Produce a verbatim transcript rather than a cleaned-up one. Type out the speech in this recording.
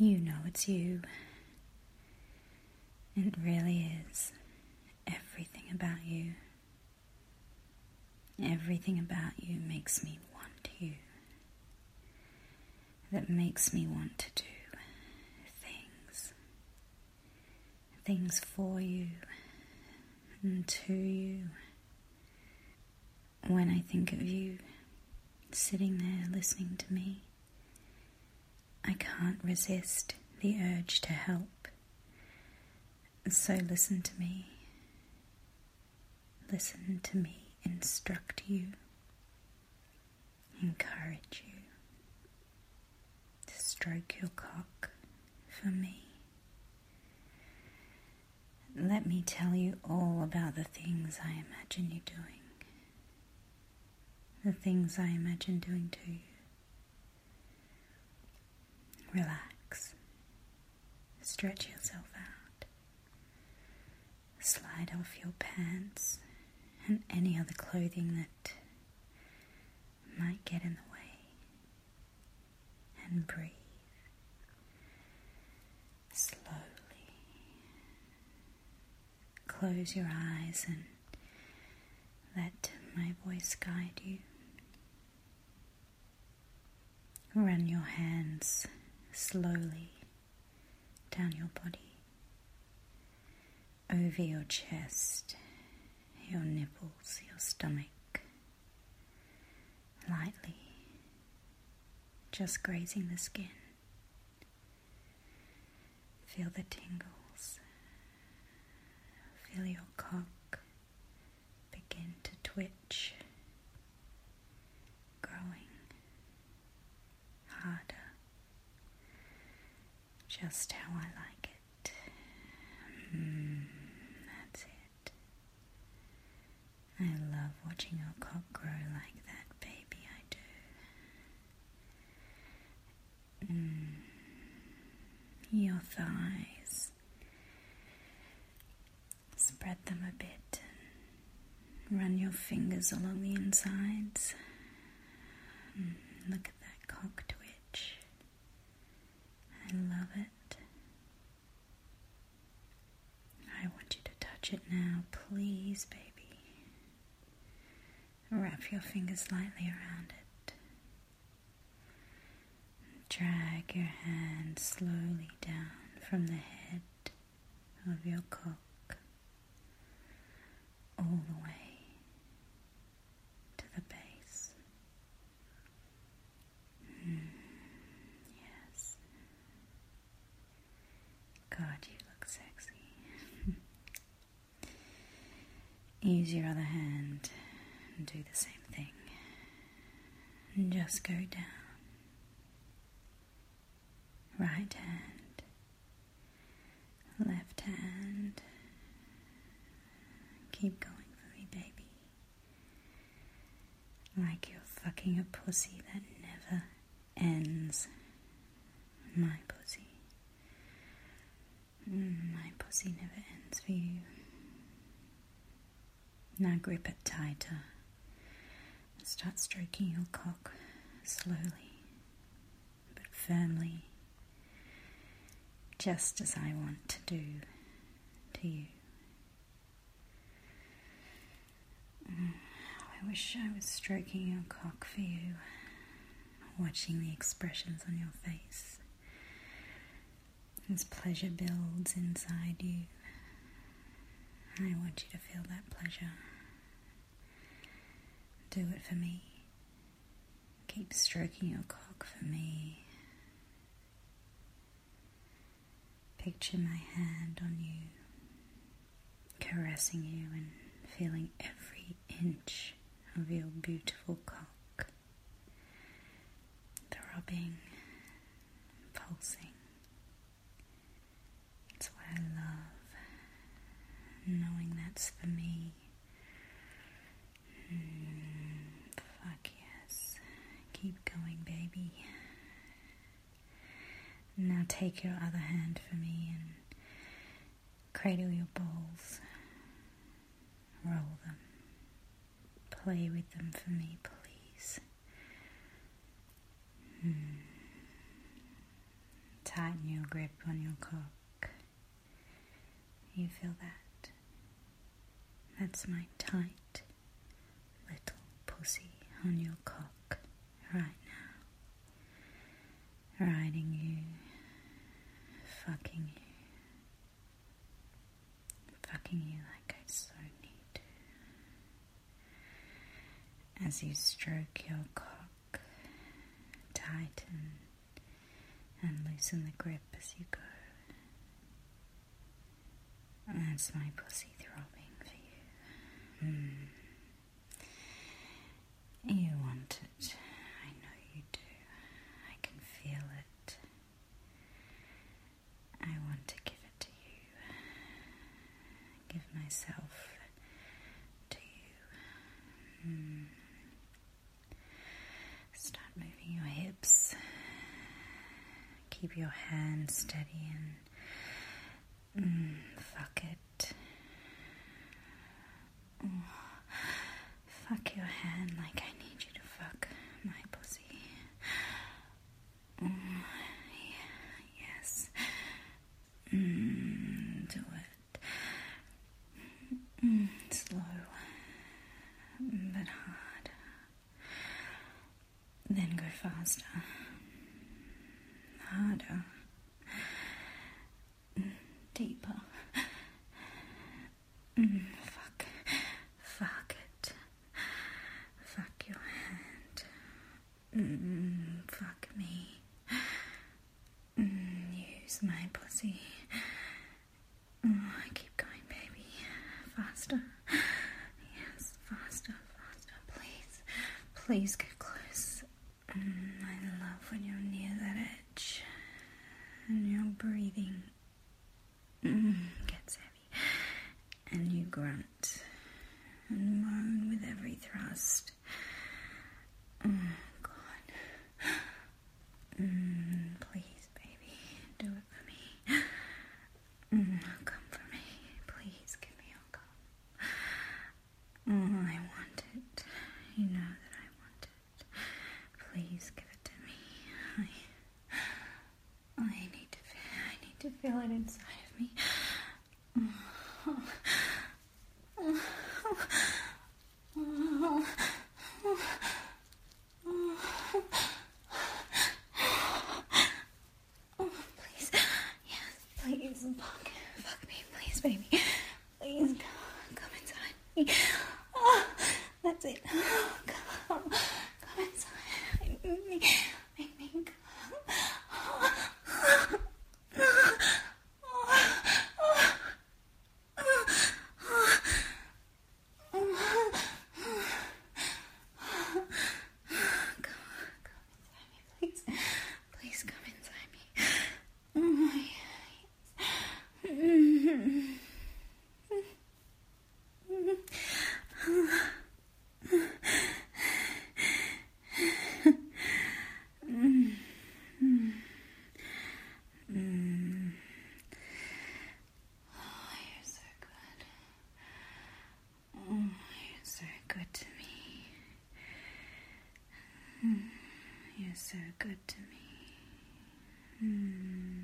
You know it's you. It really is. Everything about you. Everything about you makes me want you. That makes me want to do things. Things for you and to you. When I think of you sitting there listening to me, I can't resist the urge to help. So listen to me. Listen to me instruct you, encourage you, to stroke your cock for me. Let me tell you all about the things I imagine you doing, the things I imagine doing to you. Relax, stretch yourself out, slide off your pants and any other clothing that might get in the way, and breathe slowly. Close your eyes and let my voice guide you. Run your hands slowly down your body, over your chest, your nipples, your stomach, lightly, just grazing the skin. Feel the tingles. Feel your cock begin to twitch, growing harder, just how I like it. Mm, that's it. I love watching your cock grow like that, baby, I do. Mm. Your thighs. Spread them a bit and run your fingers along the insides. Mm. Look at that cock twitch. I love it. I want you to touch it now, please, baby. Wrap your fingers lightly around it. Drag your hand slowly down from the head of your cock all the way to the base. Mm, yes. God, you look sexy. Use your other hand and do the same thing. And just go down. Right hand, left hand. Keep going for me, baby. Like you're fucking a pussy that never ends. My pussy. Mm, my pussy never ends for you. Now grip it tighter. Start stroking your cock slowly but firmly, just as I want to do to you. I wish I was stroking your cock for you, watching the expressions on your face as pleasure builds inside you. I want you to feel that pleasure. Do it for me. Keep stroking your cock for me. Picture my hand on you, caressing you and feeling every inch of your beautiful cock, throbbing, pulsing. It's what I love, knowing that's for me. Mm, fuck yes. Keep going, baby. Now take your other hand for me and cradle your balls. Roll them. Play with them for me, please. Hmm. tighten your grip on your cock. You feel that? That's my tight little pussy on your cock right now. Riding you, fucking you, fucking you like I so need to. As you stroke your cock, tighten and loosen the grip as you go. That's my pussy throbbing for you. Mm. You want it. I know you do. I can feel it. I want to give it to you. Give myself to you. Mm. Start moving your hips. Keep your hands steady and mm, fuck it. Oh, fuck your hand like I need you to fuck my pussy. Oh, yeah, yes. Mm, do it. Mm, slow, but hard. Then go faster. Harder. Deeper. Mm, fuck. Fuck it. Fuck your hand. Mm, fuck me. Mm, use my pussy. Oh, keep going, baby. Faster. Yes, faster, faster. Please. Please get close. Mm, I love when you're near that edge. And your breathing mm, gets heavy. And you grunt and moan with every thrust. Oh, God. Mm, please, baby, do it for me. Mm, come for me. Please give me your cum. Oh, I want it. You know that I want it. Please give it to me. I, I need to feel. I need to feel it inside of me. Oh. Oh. Oh. Oh. Oh, please. Yes, please. Fuck. Fuck me, please, baby. Please, come, come inside me. Oh, that's it. Oh, come, come inside me. Make me come. Oh. Oh. You're so good to me. Mm.